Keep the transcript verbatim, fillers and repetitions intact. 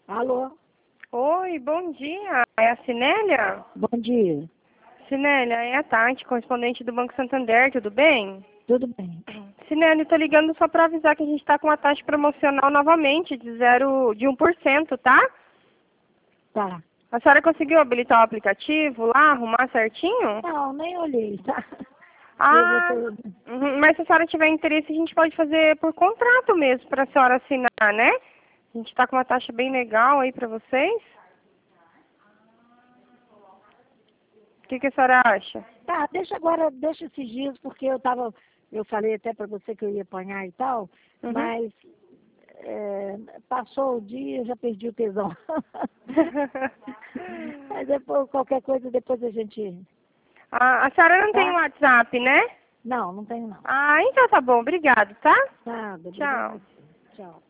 Alô? Oi, bom dia. É a Cinélia? Bom dia. Cinélia, é a Tati, correspondente do Banco Santander, tudo bem? Tudo bem? Cinélia, estou ligando só para avisar que a gente está com uma taxa promocional novamente de zero, de um por cento, tá? Tá. A senhora conseguiu habilitar o aplicativo lá, arrumar certinho? Não, nem olhei, tá? Eu vou Ah, ter... uhum, mas se a senhora tiver interesse, a gente pode fazer por contrato mesmo, para a senhora assinar, né? A gente está com uma taxa bem legal aí para vocês. O que, que a senhora acha? Tá, deixa agora, deixa esses dias, porque eu tava... Eu falei até pra você que eu ia apanhar e tal, Uhum. mas é, passou o dia, eu já perdi o tesão. Mas depois, qualquer coisa, depois a gente... a, a senhora não tem Tá? WhatsApp, né? Não, não tenho não. Ah, então tá bom. Obrigado, tá? Nada, obrigada. Tchau. Tchau.